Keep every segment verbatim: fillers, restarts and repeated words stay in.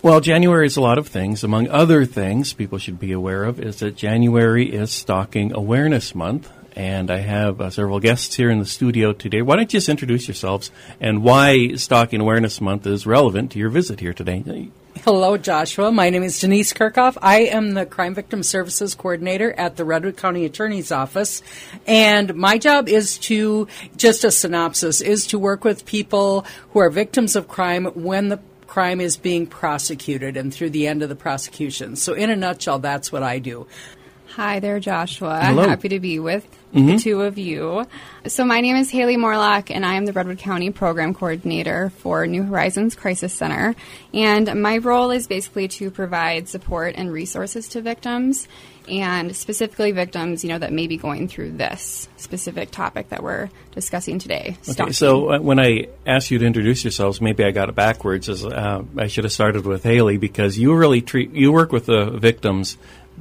Well, January is a lot of things. Among other things people should be aware of is that January is Stalking Awareness Month, and I have uh, several guests here in the studio today. Why don't you just introduce yourselves and why Stalking Awareness Month is relevant to your visit here today? Hello, Joshua. My name is Denise Kirchhoff. I am the Crime Victim Services Coordinator at the Redwood County Attorney's Office. And my job is to, just a synopsis, is to work with people who are victims of crime when the crime is being prosecuted and through the end of the prosecution. So in a nutshell, that's what I do. Hi there, Joshua. Hello. I'm happy to be with Mm-hmm. the two of you. So my name is Haley Morlock, and I am the Redwood County Program Coordinator for New Horizons Crisis Center. And my role is basically to provide support and resources to victims, and specifically victims, you know, that may be going through this specific topic that we're discussing today. Okay, stalking. so uh, when I asked you to introduce yourselves, maybe I got it backwards. As uh, I should have started with Haley, because you really treat you work with the victims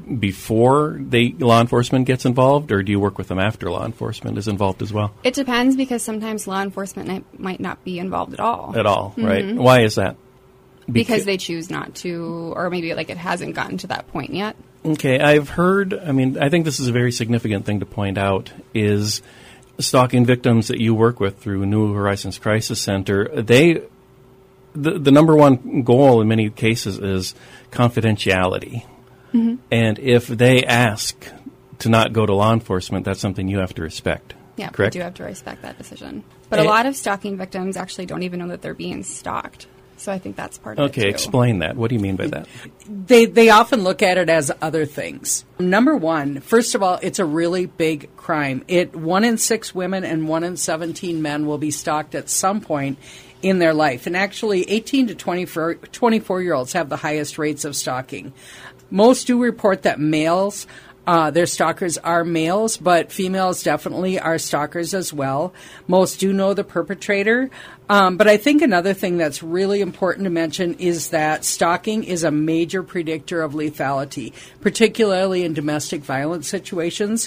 before the law enforcement gets involved, or do you work with them after law enforcement is involved as well? It depends, because sometimes law enforcement might- might not be involved at all. At all, right? Why is that? Because Beca- they choose not to, or maybe like it hasn't gotten to that point yet. Okay, I've heard, I mean, I think this is a very significant thing to point out, is stalking victims that you work with through New Horizons Crisis Center, they, the, the number one goal in many cases is confidentiality. Mm-hmm. And if they ask to not go to law enforcement, that's something you have to respect. Yeah, correct? we do have to respect that decision. But And a lot of stalking victims actually don't even know that they're being stalked. So I think that's part of it, Okay, too. explain that. What do you mean by that? They they often look at it as other things. Number one, first of all, it's a really big crime. It one in six women and one in seventeen men will be stalked at some point in their life. And actually, eighteen to twenty-four, twenty-four-year-olds have the highest rates of stalking. Most do report that males, uh, their stalkers are males, but females definitely are stalkers as well. Most do know the perpetrator. Um, but I think another thing that's really important to mention is that stalking is a major predictor of lethality, particularly in domestic violence situations.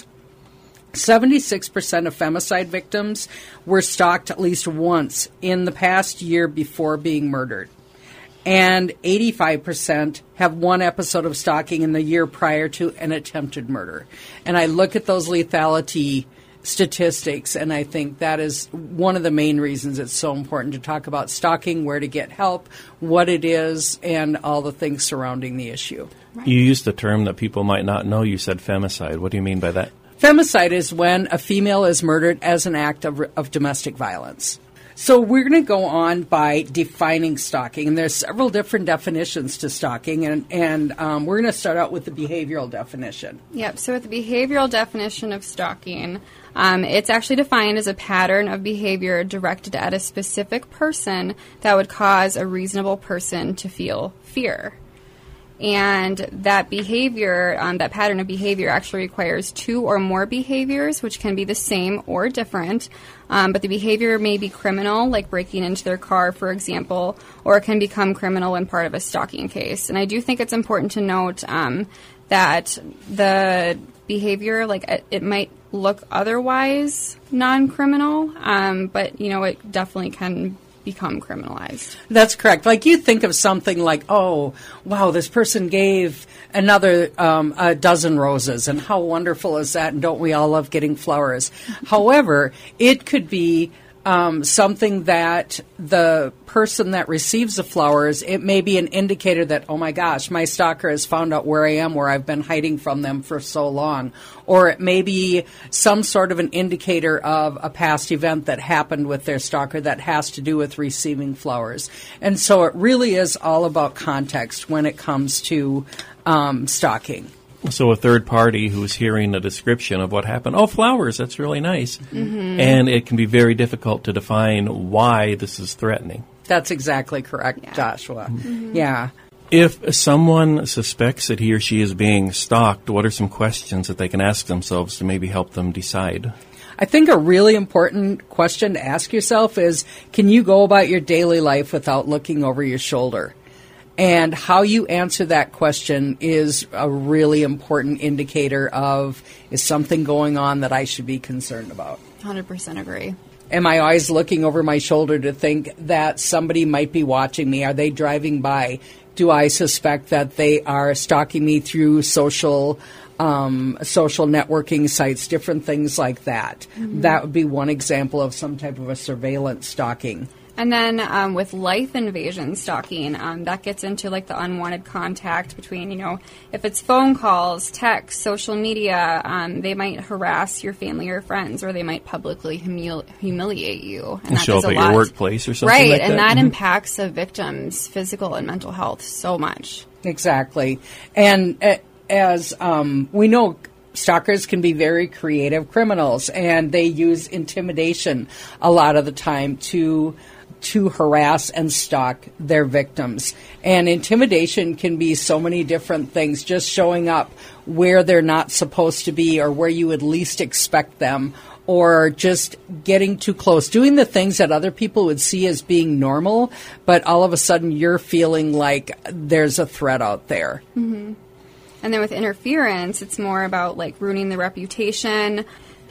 seventy-six percent of femicide victims were stalked at least once in the past year before being murdered. And eighty-five percent have one episode of stalking in the year prior to an attempted murder. And I look at those lethality statistics, and I think that is one of the main reasons it's so important to talk about stalking, where to get help, what it is, and all the things surrounding the issue. Right. You used a term that people might not know. You said femicide. What do you mean by that? Femicide is when a female is murdered as an act of, of domestic violence. So we're going to go on by defining stalking, and there's several different definitions to stalking, and, and um, we're going to start out with the behavioral definition. Yep, so with the behavioral definition of stalking, um, it's actually defined as a pattern of behavior directed at a specific person that would cause a reasonable person to feel fear. And that behavior, um, that pattern of behavior actually requires two or more behaviors, which can be the same or different. Um, but the behavior may be criminal, like breaking into their car, for example, or it can become criminal when part of a stalking case. And I do think it's important to note um, that the behavior, like it, it might look otherwise non-criminal, um, but, you know, it definitely can become criminalized. That's correct. Like you think of something like, oh, wow, this person gave another um, a dozen roses, and how wonderful is that? And don't we all love getting flowers? However, it could be um, something that the person that receives the flowers, it may be an indicator that, oh my gosh, my stalker has found out where I am, where I've been hiding from them for so long. Or it may be some sort of an indicator of a past event that happened with their stalker that has to do with receiving flowers. And so it really is all about context when it comes to um, stalking. So a third party who's hearing a description of what happened, oh, flowers, that's really nice. Mm-hmm. And it can be very difficult to define why this is threatening. That's exactly correct, Yeah. Joshua. Mm-hmm. Yeah. If someone suspects that he or she is being stalked, what are some questions that they can ask themselves to maybe help them decide? I think a really important question to ask yourself is, can you go about your daily life without looking over your shoulder? And how you answer that question is a really important indicator of, is something going on that I should be concerned about? one hundred percent agree. Am I always looking over my shoulder to think that somebody might be watching me? Are they driving by? Do I suspect that they are stalking me through social um, social networking sites, different things like that? Mm-hmm. That would be one example of some type of a surveillance stalking. And then um, with life invasion stalking, um, that gets into like the unwanted contact between, you know, if it's phone calls, text, social media, um, they might harass your family or friends, or they might publicly humil- humiliate you. And, and show up at your workplace or something right, like that. Right, and that mm-hmm. impacts a victim's physical and mental health so much. Exactly. And uh, as um, we know, stalkers can be very creative criminals, and they use intimidation a lot of the time to to harass and stalk their victims. And intimidation can be so many different things, just showing up where they're not supposed to be or where you would least expect them, or just getting too close, doing the things that other people would see as being normal, but all of a sudden you're feeling like there's a threat out there. Mm-hmm. And then with interference, it's more about like ruining the reputation,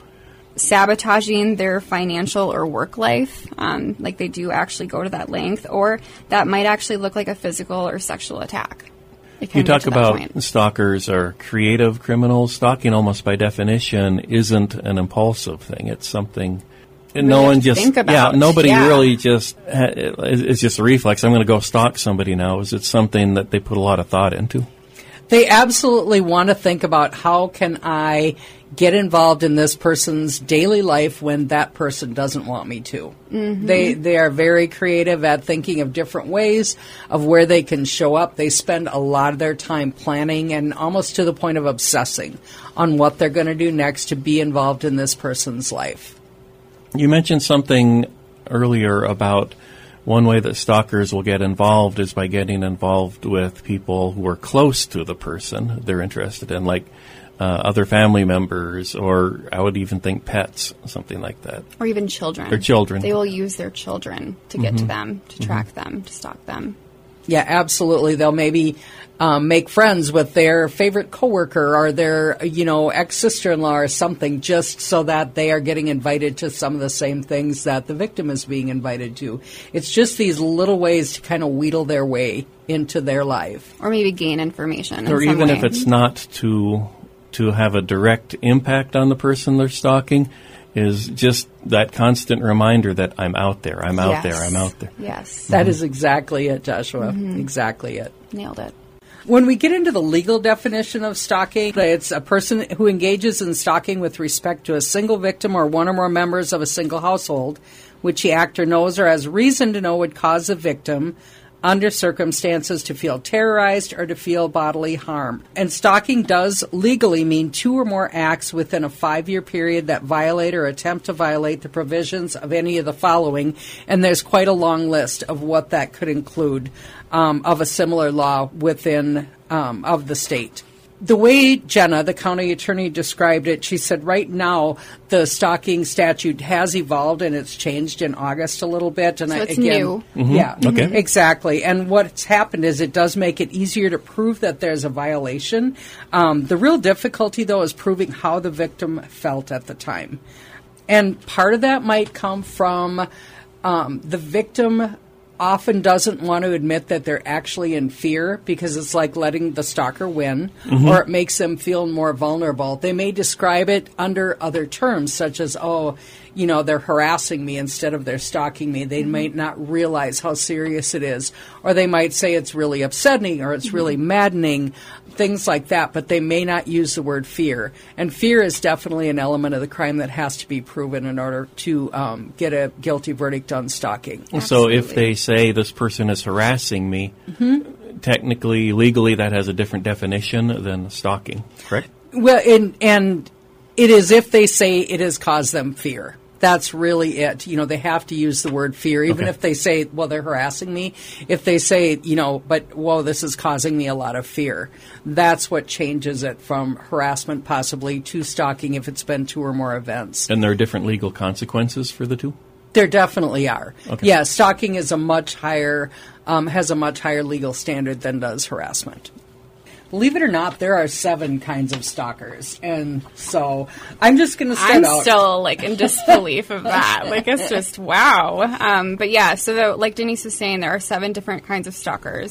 sabotaging their financial or work life, um, like they do actually go to that length, or that might actually look like a physical or sexual attack. You talk about stalkers are creative criminals. Stalking, almost by definition, isn't an impulsive thing. It's something really no one just think about. yeah nobody yeah. really just it's just a reflex. I'm going to go stalk somebody now. Is it something that they put a lot of thought into? They absolutely want to think about, how can I get involved in this person's daily life when that person doesn't want me to. Mm-hmm. They they are very creative at thinking of different ways of where they can show up. They spend a lot of their time planning and almost to the point of obsessing on what they're going to do next to be involved in this person's life. You mentioned something earlier about one way that stalkers will get involved is by getting involved with people who are close to the person they're interested in, like uh, other family members, or I would even think pets, something like that. Or even children. Or children. They will use their children to get mm-hmm. to them, to track mm-hmm. them, to stalk them. Yeah, absolutely. They'll maybe um, make friends with their favorite coworker or their, you know, ex-sister-in-law or something, just so that they are getting invited to some of the same things that the victim is being invited to. It's just these little ways to kind of wheedle their way into their life. Or maybe gain information in Or some even way. if it's not to to have a direct impact on the person they're stalking, is just that constant reminder that I'm out there, I'm out yes. there, I'm out there. Yes. That mm-hmm. is exactly it, Joshua. Mm-hmm. Exactly it. Nailed it. When we get into the legal definition of stalking, it's a person who engages in stalking with respect to a single victim or one or more members of a single household, which the actor knows or has reason to know would cause the victim, under circumstances, to feel terrorized or to feel bodily harm. And stalking does legally mean two or more acts within a five-year period that violate or attempt to violate the provisions of any of the following. And there's quite a long list of what that could include um, of a similar law within um, of the state. The way Jenna, the county attorney, described it, she said right now the stalking statute has evolved and it's changed in August a little bit. And so I, it's again, new. Mm-hmm. Yeah, okay. exactly. And what's happened is it does make it easier to prove that there's a violation. Um, the real difficulty, though, is proving how the victim felt at the time. And part of that might come from um, the victim often doesn't want to admit that they're actually in fear, because it's like letting the stalker win, mm-hmm. or it makes them feel more vulnerable. They may describe it under other terms, such as, oh, you know, they're harassing me instead of they're stalking me. They mm-hmm. might not realize how serious it is. Or they might say it's really upsetting or it's mm-hmm. really maddening, things like that, but they may not use the word fear. And fear is definitely an element of the crime that has to be proven in order to um, get a guilty verdict on stalking. Absolutely. So if they say this person is harassing me, mm-hmm. technically, legally, that has a different definition than stalking, correct? Well, and, and it is if they say it has caused them fear. That's really it. You know, they have to use the word fear, even okay. if they say, well, they're harassing me. If they say, you know, but, whoa, this is causing me a lot of fear. That's what changes it from harassment possibly to stalking if it's been two or more events. And there are different legal consequences for the two? There definitely are. Okay. Yeah, stalking is a much higher, um, has a much higher legal standard than does harassment. Believe it or not, there are seven kinds of stalkers. And so I'm just going to start I'm out. I'm still, like, in disbelief of that. Like, it's just, wow. Um, but, yeah, so the, like Denise was saying, there are seven different kinds of stalkers.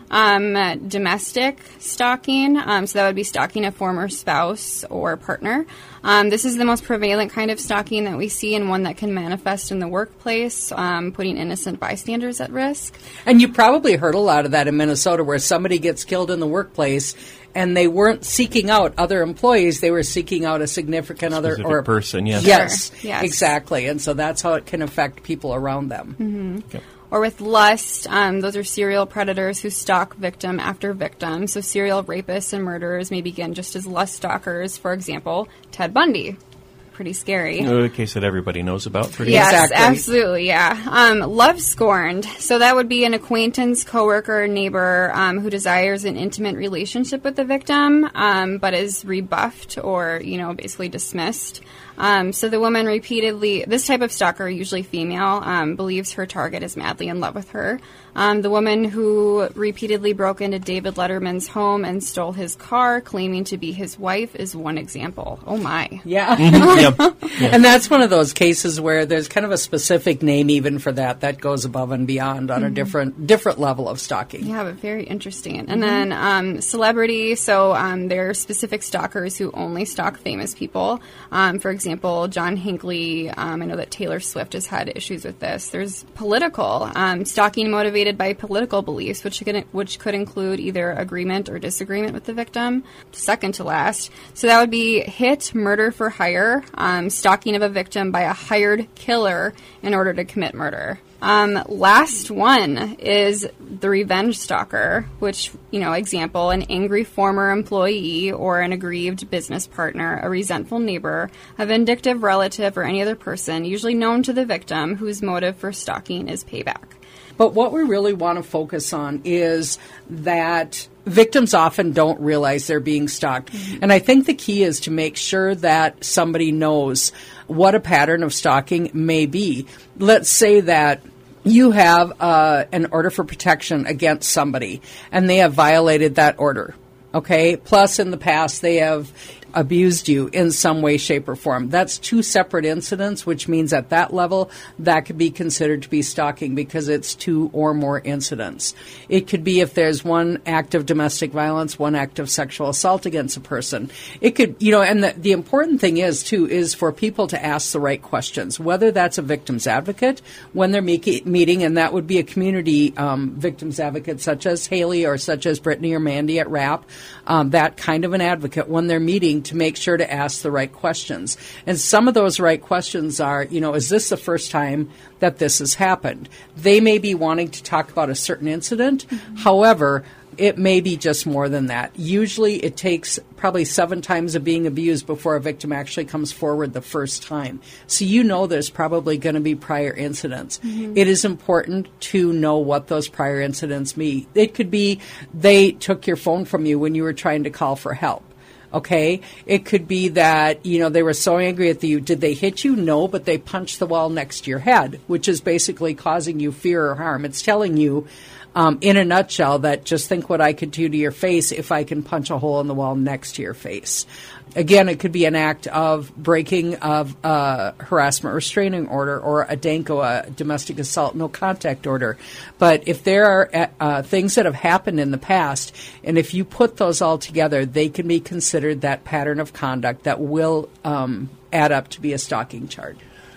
Um, domestic stalking, um, so that would be stalking a former spouse or partner. Um, this is the most prevalent kind of stalking that we see, and one that can manifest in the workplace, um, putting innocent bystanders at risk. And you probably heard a lot of that in Minnesota, where somebody gets killed in the workplace and they weren't seeking out other employees, they were seeking out a significant other Specific or person, yes. Yes, Sure. Yes. exactly. And so that's how it can affect people around them. Mm-hmm. Okay. Or with lust, um, those are serial predators who stalk victim after victim. So serial rapists and murderers may begin just as lust stalkers. For example, Ted Bundy. Pretty scary. A case that everybody knows about. Pretty Yes, Exactly. absolutely, yeah. Um, love scorned. So that would be an acquaintance, coworker, neighbor um, who desires an intimate relationship with the victim, um, but is rebuffed or, you know, basically dismissed. Um, so the woman repeatedly, this type of stalker, usually female, um, believes her target is madly in love with her. Um, the woman who repeatedly broke into David Letterman's home and stole his car, claiming to be his wife, is one example. Oh, my. Yeah. Yep. And that's one of those cases where there's kind of a specific name even for that that goes above and beyond on a different different level of stalking. Yeah, but very interesting. And then um, celebrity, so um, there are specific stalkers who only stalk famous people. Um, for example, John Hinckley, um, I know that Taylor Swift has had issues with this. There's political, um, stalking motivated by political beliefs, which could, which could include either agreement or disagreement with the victim. Second to last. So that would be hit, murder for hire, um, stalking of a victim by a hired killer in order to commit murder. Um, last one is the revenge stalker, which, you know, example, an angry former employee or an aggrieved business partner, a resentful neighbor, a vindictive relative, or any other person, usually known to the victim, whose motive for stalking is payback. But what we really want to focus on is that victims often don't realize they're being stalked. Mm-hmm. And I think the key is to make sure that somebody knows what a pattern of stalking may be. Let's say that you have uh, an order for protection against somebody, and they have violated that order. Okay? Plus, in the past, they have abused you in some way, shape, or form. That's two separate incidents, which means at that level, that could be considered to be stalking because it's two or more incidents. It could be if there's one act of domestic violence, one act of sexual assault against a person. It could, you know, and the, the important thing is, too, is for people to ask the right questions, whether that's a victim's advocate when they're meet- meeting, and that would be a community um, victim's advocate such as Haley or such as Brittany or Mandy at R A P, um, that kind of an advocate when they're meeting to make sure to ask the right questions. And some of those right questions are, you know, is this the first time that this has happened? They may be wanting to talk about a certain incident. Mm-hmm. However, it may be just more than that. Usually it takes probably seven times of being abused before a victim actually comes forward the first time. So you know there's probably going to be prior incidents. Mm-hmm. It is important to know what those prior incidents mean. It could be they took your phone from you when you were trying to call for help. Okay? It could be that, you know, they were so angry at you. Did they hit you? No, but they punched the wall next to your head, which is basically causing you fear or harm. It's telling you, um, in a nutshell, that just think what I could do to your face if I can punch a hole in the wall next to your face. Again, it could be an act of breaking of a harassment restraining order or a D A N C O, a domestic assault no contact order. But if there are uh, things that have happened in the past, and if you put those all together, they can be considered that pattern of conduct that will um, add up to be a stalking charge.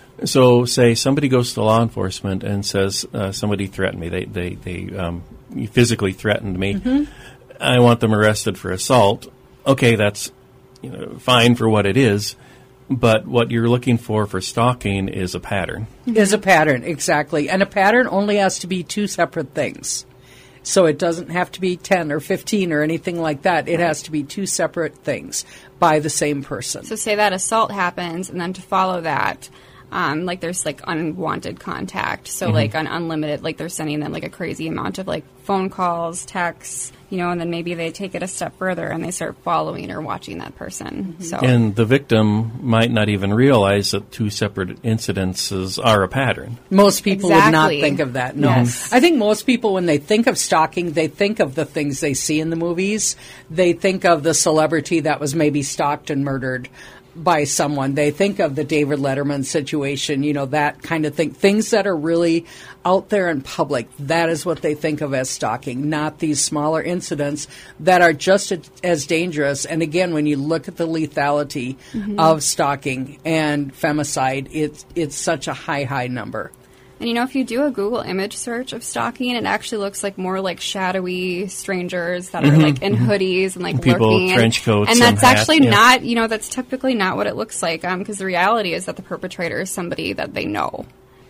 So, say somebody goes to law enforcement and says, uh, somebody threatened me. They they, they um, physically threatened me. Mm-hmm. I want them arrested for assault. Okay, that's you know, fine for what it is. But what you're looking for for stalking is a pattern. Is a pattern, exactly. And a pattern only has to be two separate things. So it doesn't have to be ten or fifteen or anything like that. It has to be two separate things by the same person. So say that assault happens, and then to follow that, Um, like there's like unwanted contact. So mm-hmm. like on unlimited, like they're sending them like a crazy amount of like phone calls, texts, you know, and then maybe they take it a step further and they start following or watching that person. Mm-hmm. So and the victim might not even realize that two separate incidences are a pattern. Most people exactly. would not think of that. No. Yes. I think most people, when they think of stalking, they think of the things they see in the movies. They think of the celebrity that was maybe stalked and murdered. by someone. They think of the David Letterman situation, you know, that kind of thing. Things that are really out there in public, that is what they think of as stalking, not these smaller incidents that are just as dangerous. And again, when you look at the lethality mm-hmm. of stalking and femicide, it's, it's such a high, high number. And, you know, if you do a Google image search of stalking, it actually looks like more like shadowy strangers that mm-hmm. are, like, in hoodies and, like, people lurking. Trench coats and, and that's hat, actually yeah. not, you know, that's typically not what it looks like, because um, the reality is that the perpetrator is somebody that they know.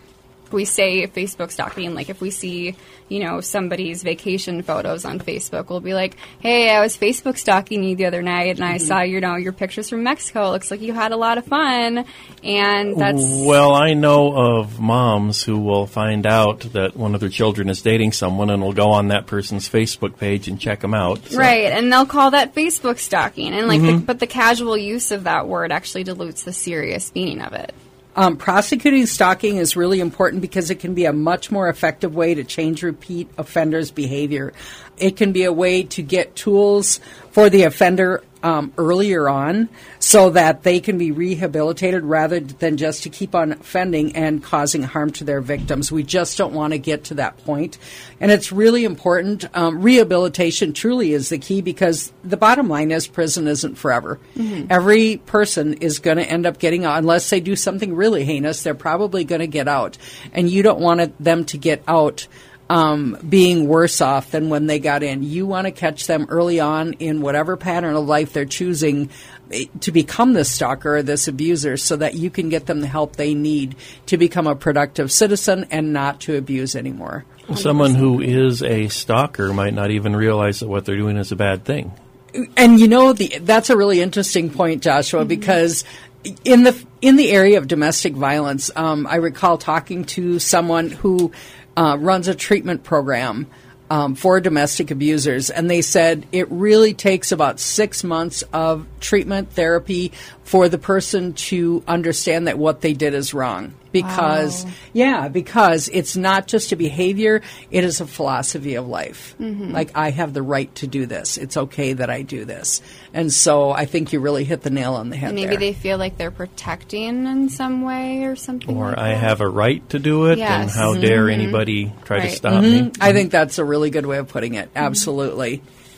We say Facebook stalking, like if we see, you know, somebody's vacation photos on Facebook, we'll be like, hey, I was Facebook stalking you the other night, and I mm-hmm. saw, you know, your pictures from Mexico. It looks like you had a lot of fun, and that's... Well, I know of moms who will find out that one of their children is dating someone and will go on that person's Facebook page and check them out. So. Right, and they'll call that Facebook stalking, and like, mm-hmm. the, but the casual use of that word actually dilutes the serious meaning of it. Um, prosecuting stalking is really important because it can be a much more effective way to change repeat offenders' behavior. It can be a way to get tools for the offender um, earlier on so that they can be rehabilitated rather than just to keep on offending and causing harm to their victims. We just don't want to get to that point. And it's really important. Um, rehabilitation truly is the key because the bottom line is prison isn't forever. Mm-hmm. Every person is going to end up getting out. Unless they do something really heinous, they're probably going to get out. And you don't want it, them to get out Um, being worse off than when they got in. You want to catch them early on in whatever pattern of life they're choosing to become this stalker or this abuser so that you can get them the help they need to become a productive citizen and not to abuse anymore. Someone who is a stalker might not even realize that what they're doing is a bad thing. And you know, the, that's a really interesting point, Joshua, mm-hmm. because in the in the area of domestic violence, um, I recall talking to someone who Uh, runs a treatment program um, for domestic abusers, and they said it really takes about six months of treatment therapy for the person to understand that what they did is wrong. Because, wow. yeah, because it's not just a behavior, it is a philosophy of life. Mm-hmm. Like, I have the right to do this. It's okay that I do this. And so I think you really hit the nail on the head and maybe there. they feel like they're protecting in some way or something Or like I that. have a right to do it, Yes. and how Mm-hmm. dare anybody try right. to stop mm-hmm. me. I think that's a really good way of putting it. Absolutely.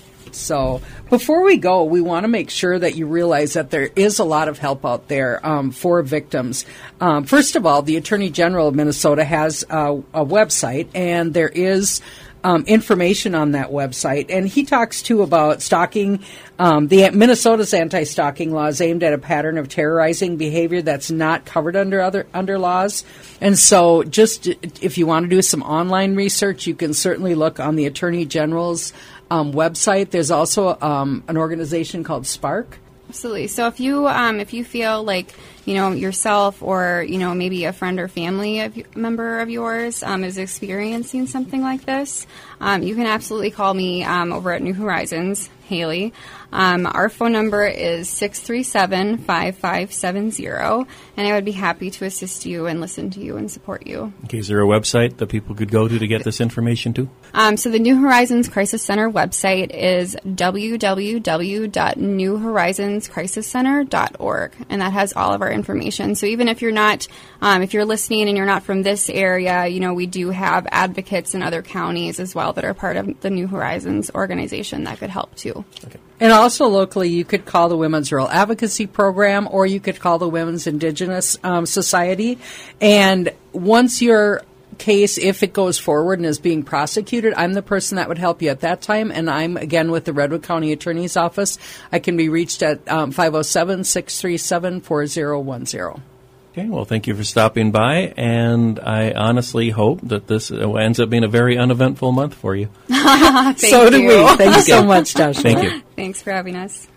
So before we go, we want to make sure that you realize that there is a lot of help out there um, for victims. Um, first of all, the Attorney General of Minnesota has a, a website, and there is um, information on that website. And he talks, too, about stalking. Um, the Minnesota's anti-stalking law is aimed at a pattern of terrorizing behavior that's not covered under other under laws. And so just if you want to do some online research, you can certainly look on the Attorney General's Um, website. There's also um, an organization called Spark. Absolutely. So if you um, if you feel like, you know, yourself or, you know, maybe a friend or family of, member of yours um, is experiencing something like this, um, you can absolutely call me um, over at New Horizons, Haley. Um, our phone number is six three seven, five five seven zero, and I would be happy to assist you and listen to you and support you. Okay, is there a website that people could go to to get this information to? Um, so the New Horizons Crisis Center website is w w w dot new horizons crisis center dot org, and that has all of our information. So even if you're not, um, if you're listening and you're not from this area, you know, we do have advocates in other counties as well that are part of the New Horizons organization that could help too. Okay. And also locally, you could call the Women's Rural Advocacy Program, or you could call the Women's Indigenous um, Society. And once your case, if it goes forward and is being prosecuted, I'm the person that would help you at that time. And I'm, again, with the Redwood County Attorney's Office. I can be reached at um, five oh seven, six three seven, four oh one oh. Okay, well, thank you for stopping by, and I honestly hope that this ends up being a very uneventful month for you. Thank so do you. we. Thank you so much, Joshua. Thank you. Thanks for having us.